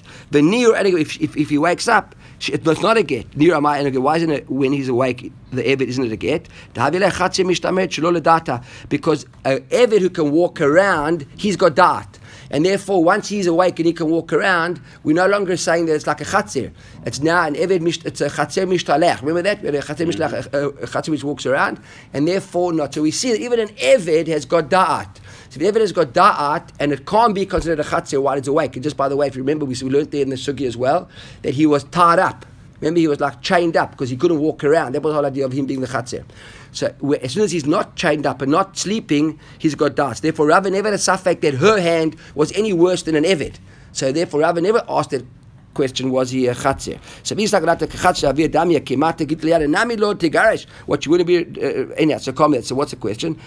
he wakes up, it's not a get. Why isn't it when he's awake, the Eved isn't it a get? Because an Eved who can walk around, he's got da'at. And therefore, once he's awake and he can walk around, we're no longer saying that it's like a chatzir. It's now an eved, it's a chatzir mishtalech. Remember that? A chatzir mishtalech, a chatzir which walks around, and therefore not. So we see that even an eved has got da'at. So if the eved has got da'at, and it can't be considered a chatzir while it's awake. And just by the way, if you remember, we learned there in the sugi as well, that he was tied up. Remember, he was like chained up because he couldn't walk around. That was the whole idea of him being the chatzir. So as soon as he's not chained up and not sleeping, he's got darts. Therefore, Rava never had a suffix that her hand was any worse than an eved. So therefore, Rava never asked that question, was he a chatzir? So what you wouldn't be anyhow. So comment. So what's the question?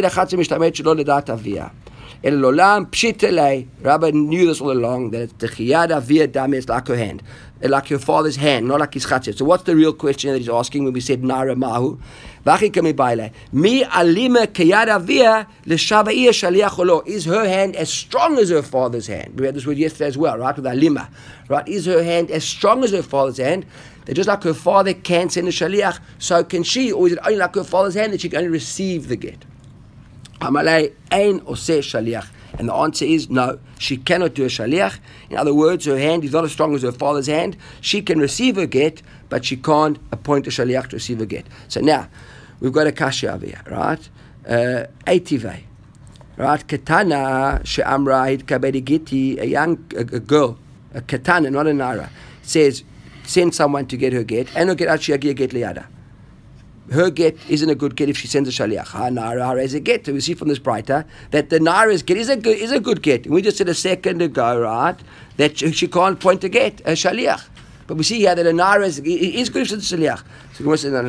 Rabbi knew this all along, that the chiyad avia dami is like her hand, like your father's hand, not like his chatzir. So what's the real question that he's asking when we said nara mahu? Mi alima chiyad avia l'shava'iyah shaliach olo. Is her hand as strong as her father's hand? We had this word yesterday as well, right? With alima, right? Is her hand as strong as her father's hand? That just like her father can send a shaliach, so can she? Or is it only like her father's hand that she can only receive the get? Amalei ein oseh shaliach. And the answer is no, she cannot do a shaliach. In other words, her hand is not as strong as her father's hand. She can receive a get, but she can't appoint a shaliach to receive a get. So now, we've got a kasha over here, right? Eitivei. Right? Katana she'amra hitkabedi giti, a girl, a katana, not a nara, says, send someone to get her get, and her get achiagia get liyada. Her get isn't a good get if she sends a shaliach. Ha nara is a get. So we see from this brighter that the nara's get is a good get. And we just said a second ago, right, that she can't point a get, a shaliach. But we see here that a nara is good if she sends a shaliach. So we say no.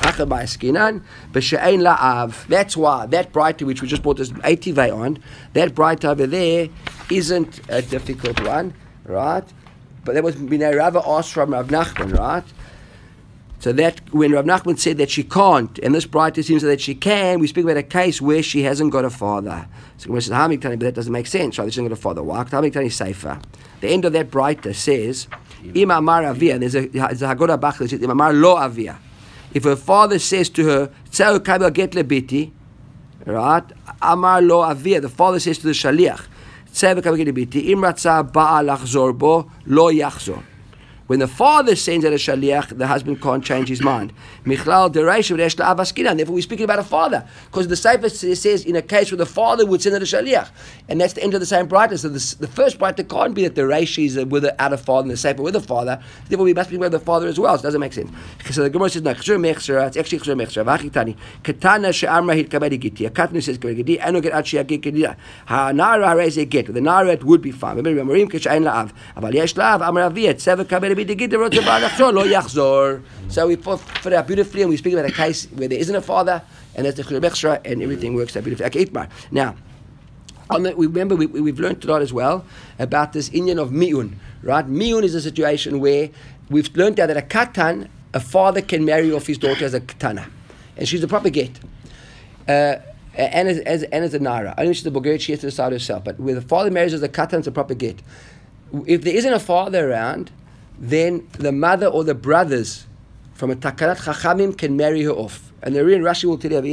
That's why that brighter which we just brought this 80 on, that brighter over there isn't a difficult one, right? But that was Rava asked from Rav Nachman, right? So that when Rav Nachman said that she can't, and this brighter seems that she can, we speak about a case where she hasn't got a father. So we say, but that doesn't make sense, right? She hasn't got a father. Why? Safer. The end of that brighter says, Im amar avia. There's a Haggadah Bachla that says, Im amar lo avia. If her father says to her, Tzau kabel get lebiti, right? Amar lo avia. The father says to the shaliach, Tzau kabel get lebiti, Im ratza ba'a lachzor bo lo yachzor. When the father sends out a shaliach, the husband can't change his mind. Michlal dereisha v'resh la'avaskina. Therefore, we're speaking about a father, because the Sefer says in a case where the father would send out a shaliach, and that's the end of the same brightness. So the first brightness can't be that the reisha is without a father, and the Sefer with a father. Therefore, we must be with the father as well. So it doesn't make sense. So the Gemara says no. Chzur mechzera. It's actually chzur mechzera. V'achitani katana she'amra hitkabedi giti. A katana says kabedi giti. Eno get achi agit kedira. Ha'nara harei get. The nara it would be fine. Remember, Marim kishayin la'av. Aval yesh la'av amra aviyat. Sever kabedi. So we put out beautifully, and we speak about a case where there isn't a father, and there's the chulei mechzera, and everything works out beautifully. Okay, Itmar. Now, we've learned a lot as well about this inyan of mi'un. Right? Mi'un is a situation where we've learned that a katan, a father can marry off his daughter as a katana, and she's a proper get. And as a nara. Only she's a Bulgarian, she has to decide herself. But where the father marries as a katan, it's a proper get. If there isn't a father around, then the mother or the brothers from a takanat chachamim can marry her off. And the real Rashi will tell you,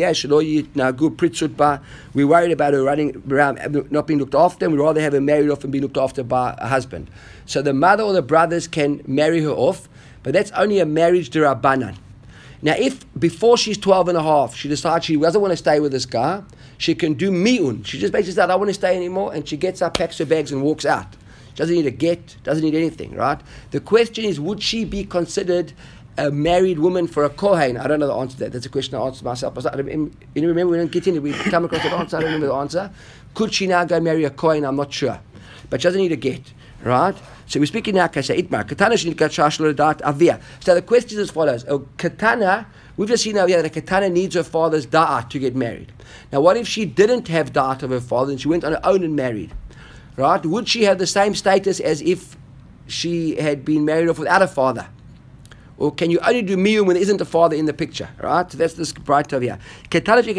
we're worried about her running around, not being looked after, and we'd rather have her married off and be looked after by a husband. So the mother or the brothers can marry her off, but that's only a marriage d'Rabbanan. Now, if before she's 12 and a half, she decides she doesn't want to stay with this guy, she can do mi'un. She just basically says, I don't want to stay anymore, and she gets up, packs her bags, and walks out. She doesn't need a get, doesn't need anything, right? The question is, would she be considered a married woman for a Kohen? I don't know the answer to that. That's a question I answered myself. You remember, we didn't get in it. We come across that answer. I don't remember the answer. Could she now go marry a Kohen? I'm not sure. But she doesn't need a get, right? So we're speaking now, Itmar. So the question is as follows. Katana, we've just seen over here that a Katana needs her father's da'at to get married. Now, what if she didn't have da'at of her father and she went on her own and married? Right? Would she have the same status as if she had been married off without a father? Or can you only do miyum when there isn't a father in the picture? Right? So that's this bright over here. So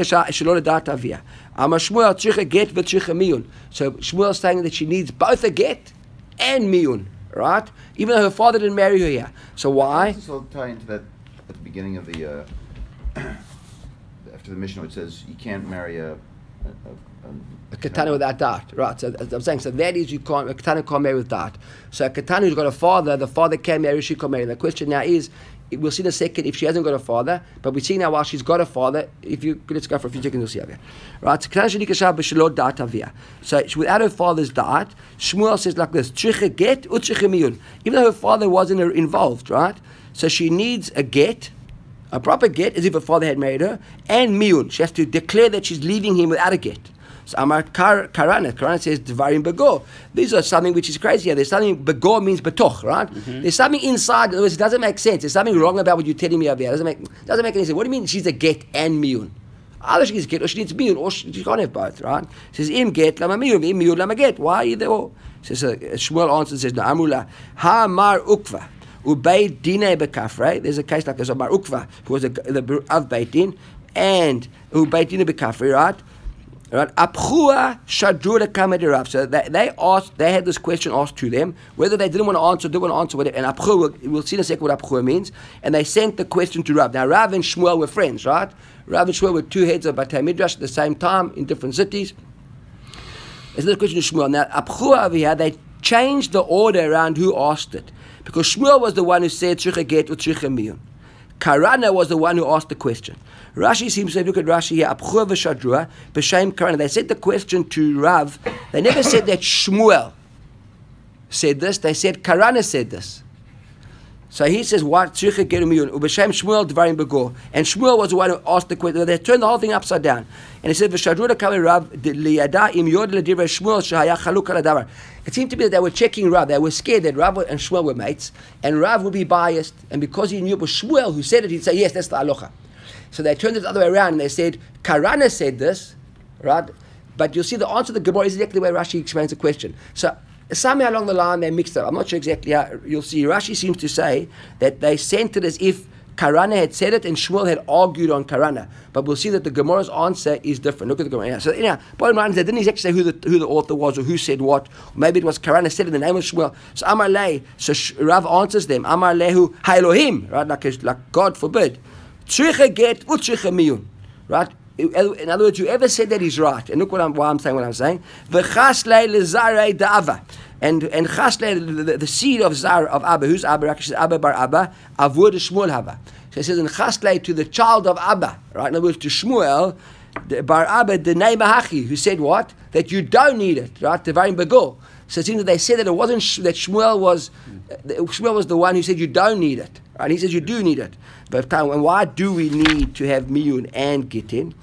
Shmuel is saying that she needs both a get and miyun, right? Even though her father didn't marry her here. So why? This will tie into that at the beginning of the after the Mishnah, it says you can't marry a katana without da'at, right? So I'm saying, so that is a katana can't marry with da'at. So a katana who's got a father, the father can marry, she can marry. The question now is, we'll see in a second if she hasn't got a father, but we see now while she's got a father, let's go for a few seconds, we'll see over here. Right? So without her father's da'at, Shmuel says like this, get even though her father wasn't involved, right? So she needs a get, a proper get, as if her father had married her, and miyun. She has to declare that she's leaving him without a get. So Amar Karana says Dvarim Begor. These are something which is crazy here. There's something, Begor means betoch, right? Mm-hmm. There's something inside, in other words, it doesn't make sense. There's something wrong about what you're telling me over here. It doesn't make any sense. What do you mean she's a get and miyun? Either she needs get or she needs miyun, or she can't have both, right? It says Im get lama miyun, im miyun lama get. Why either or? Says Shmuel answers, says, No, Amrula, Ha Mar Ukva. Ubay Dine Bekafre. There's a case like this of Mar Ukva, who was the of Beit Din, and Ubay Dine Bekafre, right? Right? Apchua Shadura Kamadirav. So they had this question asked to them, whether they didn't want to answer, whatever. And Apchua, we'll see in a second what Apchua means. And they sent the question to Rav. Now Rav and Shmuel were friends, right? Rav and Shmuel were two heads of Batei Midrash at the same time in different cities. It's the question to Shmuel. Now Apchua over here, they changed the order around who asked it. Because Shmuel was the one who said Tzricha Get or Tzricha Miyun. Karana was the one who asked the question. Rashi seems to say, look at Rashi here, Apchua v'Shadrua, b'Shem Karana. They said the question to Rav. They never said that Shmuel said this. They said Karana said this. So he says, what? Tzricha Get Miyun. U'b'Shem Shmuel Dvarim Begor. And Shmuel was the one who asked the question. They turned the whole thing upside down. And he said, v'Shadrua Kamer Rav liyada im yod l'divrei Shmuel shehaya chaluk al hadavar. It seemed to be that they were checking Rav. They were scared that Rav and Shmuel were mates, and Rav would be biased, and because he knew it was Shmuel who said it, he'd say, yes, that's the halacha. So they turned it the other way around, and they said, Karana said this, right? But you'll see the answer to the Gemara is exactly the way Rashi explains the question. So somewhere along the line, they mixed up. I'm not sure exactly how. You'll see Rashi seems to say that they sent it as if Karana had said it and Shmuel had argued on Karana. But we'll see that the Gemara's answer is different. Look at the Gemara. Yeah. So bottom line is they didn't exactly say who the author was or who said what. Maybe it was Karana said in the name of Shmuel. So Amar Lei, so Rav answers them. Amar Lehu Ha-Elohim, right? Like God forbid. Tzricha get u'tzricha miyun, right? In other words, whoever said that is right. And look why I'm saying what I'm saying. V'chaslei lezarei da'ava. And Chaslei, the seed of Zar of Abba, who's Abba? Rashi says Abba bar Abba, Avur de Shmuel Hava. So it says in Chaslei to the child of Abba, right? In other words, to Shmuel bar Abba, the name Hachi, who said what? That you don't need it, right? Devarim Begor. So it seems that they said that it wasn't that Shmuel was the one who said you don't need it, right? He says you do need it. But and why do we need to have miyun and gitin?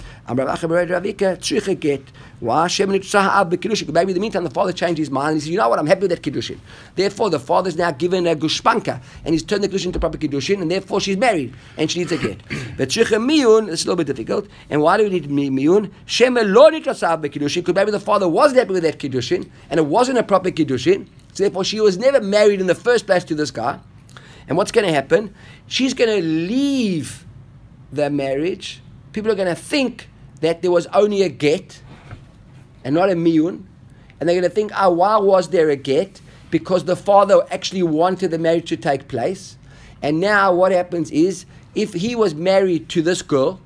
Why? Maybe in the meantime the father changed his mind and he said, you know what, I'm happy with that kiddushin. Therefore the father's now given a gushpanka and he's turned the kiddushin into proper kiddushin and therefore she's married and she needs a get. But tzricha miyun, it's a little bit difficult. And why do we need miyun? Because maybe the father wasn't happy with that kiddushin and it wasn't a proper kiddushin. So therefore she was never married in the first place to this guy. And what's going to happen? She's going to leave the marriage. People are going to think that there was only a get and not a miyun. And they're going to think, why was there a get? Because the father actually wanted the marriage to take place. And now what happens is, if he was married to this girl,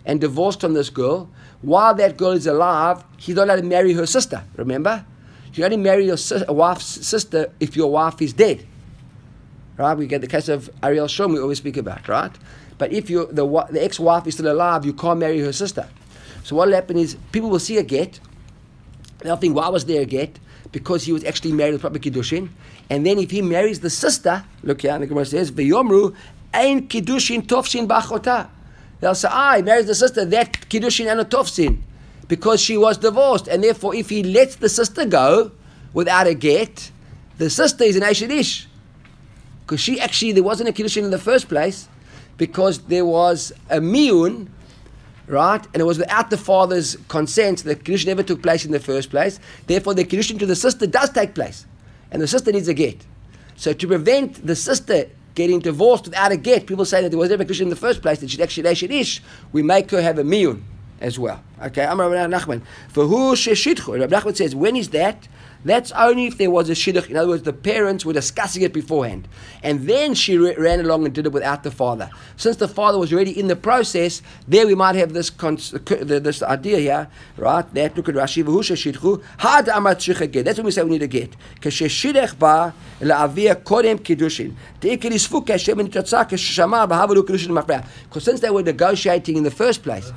and divorced from this girl, while that girl is alive, he's not allowed to marry her sister. Remember? You only marry your wife's sister if your wife is dead. Right? We get the case of Ariel Shom we always speak about, right? But if the ex-wife is still alive, you can't marry her sister. So what will happen is people will see a get. They'll think, why was there a get? Because he was actually married with proper Kiddushin. And then if he marries the sister, look here, the Gemara says, V'yomru ein Kiddushin tofsin b'achota. They'll say, he marries the sister, that Kiddushin and a tofsin. Because she was divorced. And therefore, if he lets the sister go without a get, the sister is an Eishet Ish. Because there wasn't a Kiddushin in the first place, because there was a miyun, right? And it was without the father's consent. The Kiddushin never took place in the first place. Therefore, the Kiddushin to the sister does take place. And the sister needs a get. So to prevent the sister getting divorced without a get, people say that there was never a Kiddushin in the first place, that she's actually Eishet Ish. We make her have a miyun as well. Okay, Amar Rabbi Nachman. For who sheshidchu? Rabbi Nachman says, when is that? That's only if there was a shidduch. In other words, the parents were discussing it beforehand. And then she ran along and did it without the father. Since the father was already in the process, there we might have this idea here, right? That, look at Rashi, v'hu sheshidchu, had amar tzricha get. That's when we say we need a get. K'sheshidech ba la'avia kodem kiddushin. Te'ikir isfuk Hashem and Yitzhak k'shama b'havalu kiddushin mafreah. Because since they were negotiating in the first place,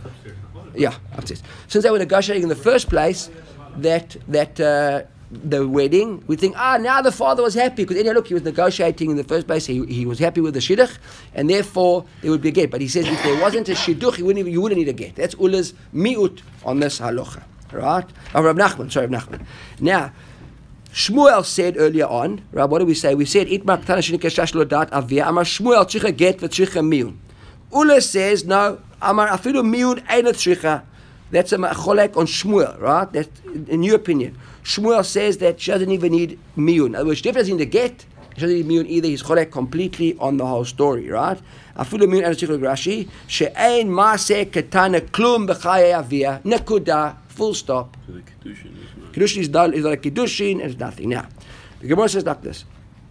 since they were negotiating in the first place, that the wedding, we think, now the father was happy, because look, he was negotiating in the first place, he was happy with the shidduch, and therefore there would be a get. But he says if there wasn't a shidduch, you wouldn't need a get. That's Ula's mi'ut on this halacha, right? Rav Nachman. Now, Shmuel said earlier on, Rab, what did we say? We said, Itmar Ktana Shenikashash Lo Dat Avia, Amar Shmuel Tzricha Get V'Tzricha Miyun. Ula says, no, Amar Afilu Miyun Ein Tzricha. That's a cholek on Shmuel, right? That's a new opinion. Shmuel says that she doesn't even need miyun. In other words, she definitely doesn't need the get. She doesn't need miyun either. He's cholek completely on the whole story, right? Afilu miyun and Rashi she'ein maaseh ketana klum b'chayei avia nekuda, full stop. So the Kiddushin is not. Kiddushin is not a Kiddushin, and it's nothing. Now, the Gemara says like this.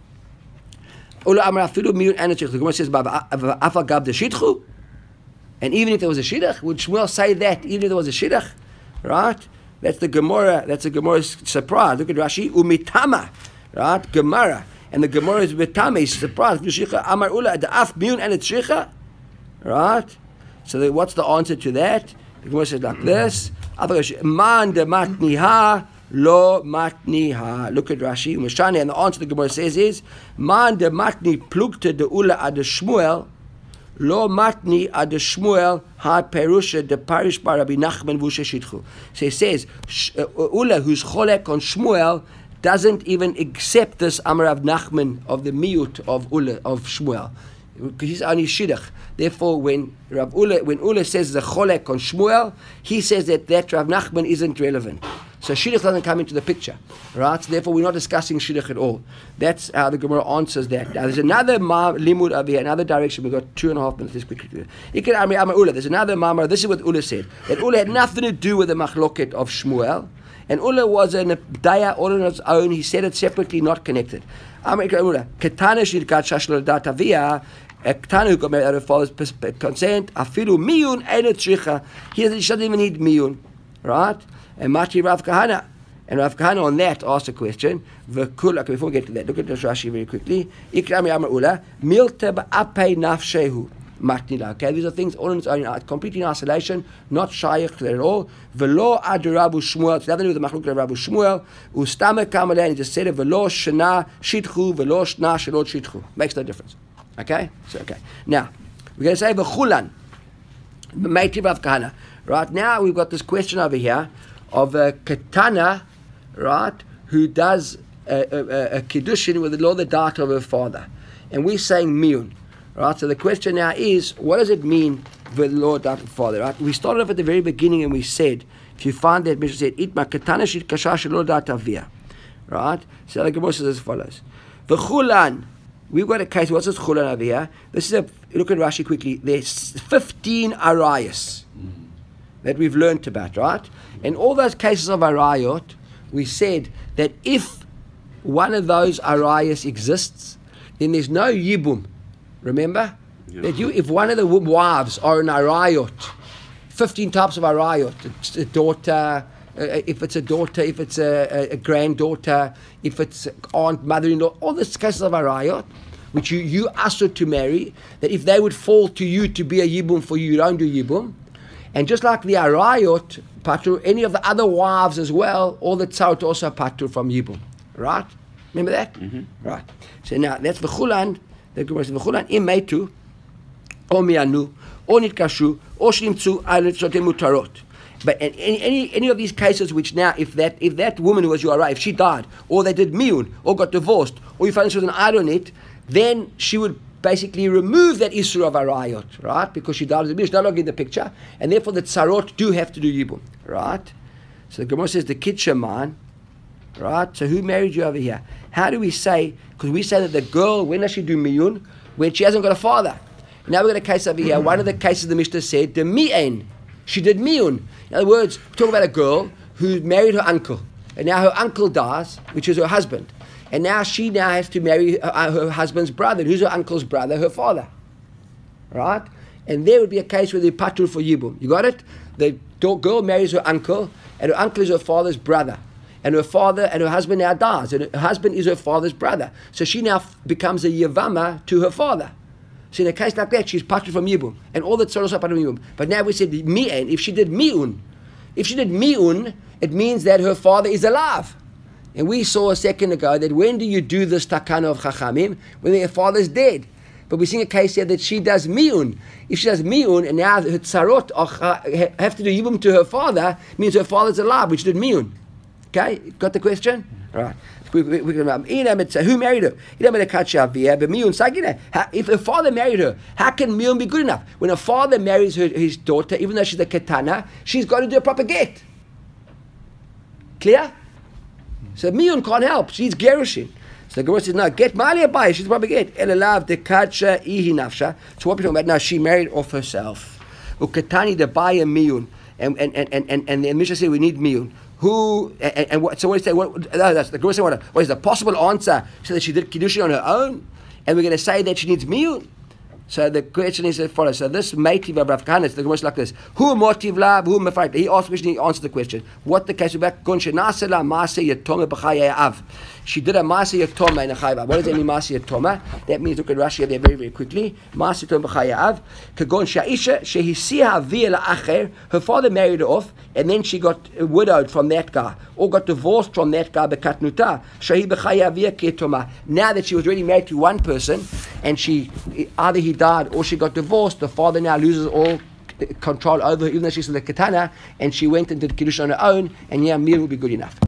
Ula amar afilu miyun and the Gemara says afa gab de shidchu. And even if there was a shidduch, would Shmuel say that? Even if there was a shidduch, right? That's the Gemara. That's the Gemara's surprise. Look at Rashi. Umitama, right? Gemara, and the Gemara is mitama. He's surprised. Amar ula da'af miyun and tzricha, right? So what's the answer to that? The Gemara says like this: Man de matniha lo matniha. Look at Rashi. Umashani, and the answer the Gemara says is Man de matni plugte de ula ad Shmuel. Lo matni ad Shmuel ha perusha de parish bar Rabbi Nachman v'u sheshidchu. So he says, Ula, who's cholek on Shmuel, doesn't even accept this Amar of Nachman of the miut of Ula of Shmuel, because he's only shidduch. Therefore, when Ula says the cholek on Shmuel, he says that Rav Nachman isn't relevant. So shidduch doesn't come into the picture, right? So therefore, we're not discussing shidduch at all. That's how the Gemara answers that. Now, there's another limud over here, another direction. We've got 2.5 minutes. Let's quickly do it. There's another mamar. This is what Ula said. That Ula had nothing to do with the machloket of Shmuel, and Ula was a daya all on its own. He said it separately, not connected. Ketana shirkat shashlo datavia. A Ketana who got married out of father's consent. Afilu miyun ein tzricha. He doesn't even need miyun, right? And Mati Rav Kahana. And Rav Kahana on that asked a question. Okay, before we get to that, look at this Rashi very quickly. Ikrami Amar Ula, Milta ba'apei nafshehu matnila. Okay, these are things all in its own, completely in isolation, not shaykh at all. Velo ad Rabbu Shmuel, it's nothing to do with the machlok of Rabbu Shmuel. Ustame kamaleh, he just said it, Velo shana shidchu, Velo shna shalot shidchu. Makes no difference. Okay? So, okay. Now, we're going to say V'chulan, Mati Rav Kahana. Right now, we've got this question over here of a Ketana, right, who does a Kiddushin with the law, the data of her father. And we're saying miyun, right? So the question now is, what does it mean with the law, data of father, right? We started off at the very beginning and we said, if you find that, Mishnah said, Itma Ketana shit kasha shelo data via, right? So the Gemara says as follows. V'chulan, we've got a case, what's this chulan over here? This is look at Rashi quickly, there's 15 arayas that we've learnt about, right? In all those cases of arayot, we said that if one of those arayas exists, then there's no yibum. Remember? Yeah. That if one of the wives are an arayot 15 types of arayot. It's a daughter, if it's a daughter, if it's a granddaughter, if it's aunt, mother-in-law, all these cases of arayot, which you asked her to marry, that if they would fall to you to be a yibum for you, you don't do yibum. And just like the arayot, patur, any of the other wives as well, all the tzarot also patur from yibum. Right? Remember that? Mm-hmm. Right. So now, that's v'chulan, the Gemara says, v'chulan im meitu, או מיענו, או נתקשו, או שנמצאו על רצותיהם מותרות. But any of these cases which now, if that woman who was your arayah, if she died, or they did miyun, or got divorced, or you found she was an idol on it, then she would basically remove that issue of arayot, right? Because she died as a miyun, she's no longer in the picture, and therefore the tzarot do have to do yibum, right? So the Gemara says the kid shaman, right? So who married you over here? How do we say, because we say that the girl, when does she do miyun? When she hasn't got a father. Now we've got a case over here. One of the cases the Mishnah said, the mi'en, she did miyun. In other words, we're talking about a girl who married her uncle, and now her uncle dies, which is her husband, and now she has to marry her husband's brother. Who's her uncle's brother? Her father, right? And there would be a case where they patur for yibum. You got it? The girl marries her uncle, and her uncle is her father's brother, and her father and her husband now dies, and her husband is her father's brother. So she now becomes a yavama to her father. So in a case like that, she's patur from yibum, and all the tzaros are patur from yibum. But now we said mi'en. If she did mi'un, it means that her father is alive. And we saw a second ago that when do you do this takana of chachamim? When their father's dead. But we're seeing a case here that she does mi'un. If she does mi'un, and now her tzarot have to do yibum to her father, means her father's alive, which did mi'un. Okay, got the question? All right. Who married her? If her father married her, how can miyun be good enough? When a father marries his daughter, even though she's a ketana, she's got to do a proper get. Clear? So miyun can't help. She's gerushin. So the Gemara says, no, get mali abai. She's a proper get. Elalav de kacha ihi nafsha. So what we're talking about now? She married off herself. Uketani de baya miyun. And the Mishnah said we need miyun. Who and what? So what do you say? That's the Gemara saying what is the possible answer? So that she did kiddushin on her own, and we're going to say that she needs miyun. So the question is as follows. So this meitiv of Rav Kahana, the Gemara is like this: Who motiv lab? Who mefayt? He asked the question. He answered the question. What the case about? Gon shenasela maase yatoma b'chayei av. She did a maase yatoma in a chayva. What does that mean, maase yatoma? That means, look at Rashi there very, very quickly. Maase yatoma b'chayei av. Kagon sha'isha shehisiha via la'acher. Her father married her off, and then she got widowed from that guy, or got divorced from that guy b'katnuta. Shehi b'chayei avia ketoma. Now that she was already married to one person, and either he died or she got divorced, the father now loses all control over her, even though she's the ketana, and she went and did kiddush on her own, and yeah, meal will be good enough.